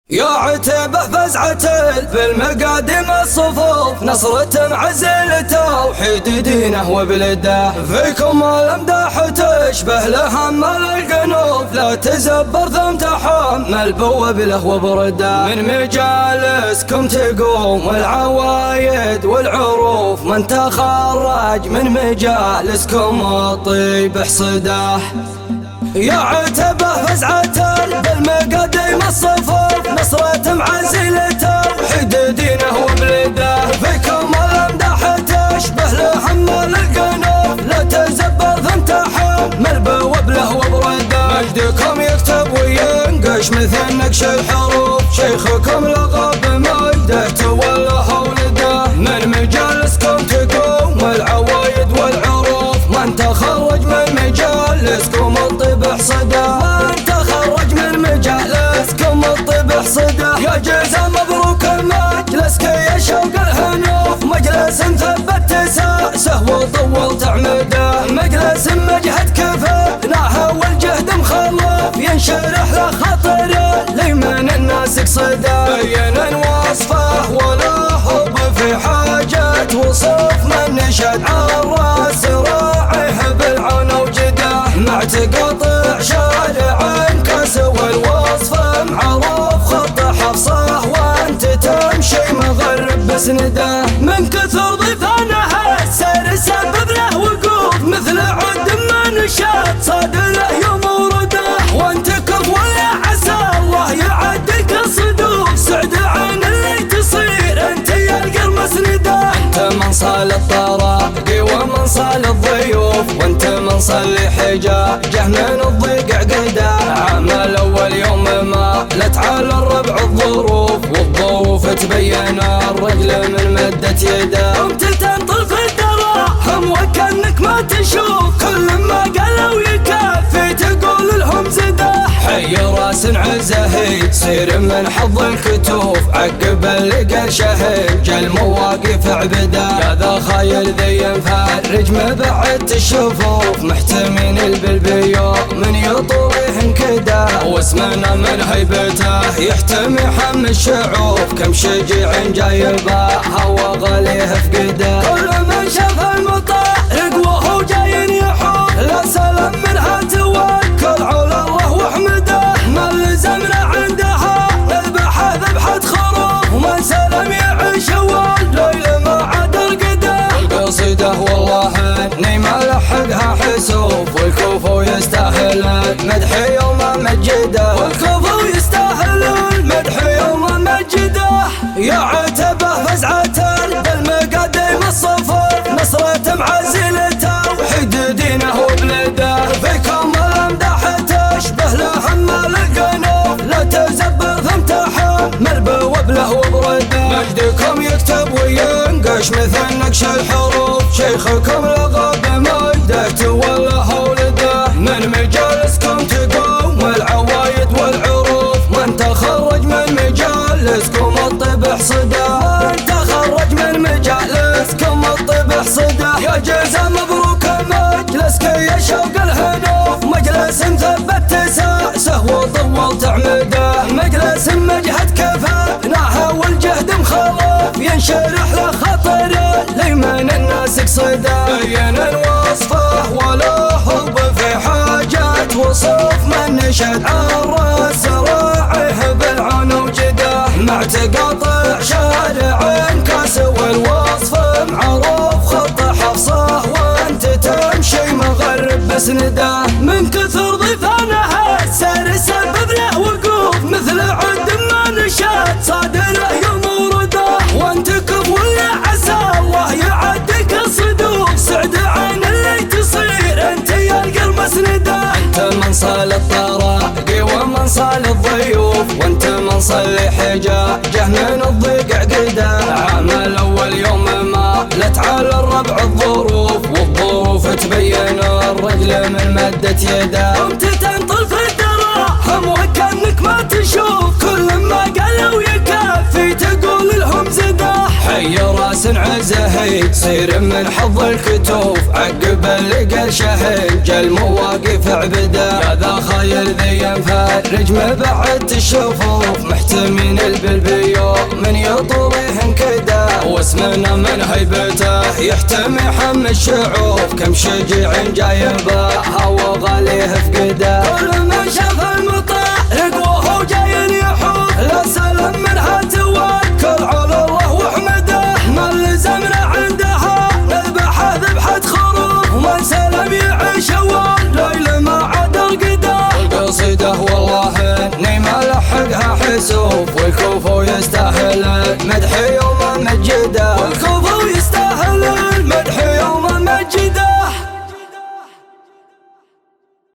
يا عتبة فزعة بالمقادم الصفوف، نصرة معزل توحيد دينه وبلده. فيكم الامداح تشبه لهم القنوف، لا تزبر ثم تحمل بوبله وبرده. من مجالسكم تقوم العوايد والعروف، من تخرج من مجالسكم الطيب احصده. يا عتبة فزعة بالمقادم الصفوف، نصرة معزل توحيد دينه وبلده. فيكم الامداح تشبه لهم القنوف، لا تزبر ثم تحمل بوبله وبرده. مجدكم يكتب وينقش مثل نقش الحروف، شيخكم لقب مجده توله ولده. من مجالسكم تقوم العوايد والعروف، من تخرج من مجالسكم الطب احصده. من تخرج من مجالسكم الطب احصده. يا جيزة مبروك مجلسك يا شوق الهنوف، مجلس ثبت اساسه وطول تعمده. مجلس مجهد كفناه والجهد مخلف، ينشرح له خاطر لمن الناس قصده. بين وصفه ولا حب في حاجة وصف، من نشد عالراس راعيه بالعون وجده. مع تقاطع شارع كسوى الوصف معروف، خط حفصه وانت تمشي مغرب بسنده. من كثر ضيفانه السير سبب له وقوف، مثل عد ما نشاط صاد له يوم ورده. وانت كف ولا عسى الله يعدك الصدوف، سعد عين اللي تصير انت يلقى المسنده. انت من صال الطراقي ومن صال الضيوف، وانت من صلي حجاجه من الضيق عقده. عمل اول يوم ما لا تعالى الربع الظروف، والظروف تبين الرجل من مدة يده. قمت تنطل في الدراهم وكأنك ما تشوف، كل ما قالوا يكفي تقول لهم زده. حي راس عزه سير من حظ الكتوف، عقب اللقى شهيج المواقف عبده. يا ذا خايل ذي مفرج مبعد الشفوف، محتمين البلبيو من يطوره كده. واسمنا من هيبته يحتمي حم الشعوف، كم شجيع جايبها وغاليه فقده. كل من شاف المطارق وهو جاي يحوف، لا سلام منها توكل على الله واحمده. ما لزمنا عندها نذبح ذبحة خروف، ومن سلم يعيش والليل ما عاد القده. القصيدة والله اني ما لحقها حسوف، والكوفو يستاهل المدح يوم مجده. والكوفو يستاهل المدح يوم مجده. يا عتبة فزعة بالمقادم الصفوف، نصرة معزل توحيد دينه وبلده. فيكم الامداح تشبه لهم القنوف، لا تزبر ثم تحمل بوبله وبرده. مجدكم يكتب وينقش مثل نقش الحروف، شيخكم لقب مجده توله ولده. من مجالسكم تقوم العوايد والعروف، من تخرج من مجالسكم الطب احصده. من تخرج من مجالسكم الطب احصده. يا جيزة مبروك مجلسك يا شوق الهنوف، مجلس ثبت اساسه وطول تعمده. مجلس مجهد كفناه والجهد مخلف، ينشرح له خاطر لمن الناس قصده. بين وصفه ولا حب في حاجة وصف، من نشد عالراس راعيه بالعون وجده. مع تقاطع شارع كسوى الوصف معروف، خط حفصه وانت تمشي مغرب بسنده. من كثر ضيفانه السير سبب له وقوف، مثل عد ما نشاط صاد له يوم ورده. وانت كف ولا عسى الله يعدك الصدوف، سعد عين اللي تصير انت يلقى المسنده. انت من صال الطراقي ومن صال الضيوف، وانت من صلي حجاجه من الضيق عقده. عمل اول يوم ما لا تعالى الربع الظروف، والظروف تبين الرجل من مدة يده. قمت تنطل في الدراهم وكأنك ما تشوف، كل ما قالوا يكفي تقول لهم زده. حي راس عزه سير من حظ الكتوف، عقب اللقى شهيج المواقف عبده. يا ذا خايل ذي مفرج مبعد الشفوف، محتمي من هيبته يحتمي حم الشعوب، كم شجيع جايبها وغاليه فقده. كل من شاف المطارق وهو جاي يحوف، لا سلم منها توكل على الله واحمده. من لزمنا عندها نذبحه ذبحة خروف، ومن سلم يعيش والليل ما عاد القدر. القصيدة والله اني ما لحقها حسوف، والكوف يستاهل مدحي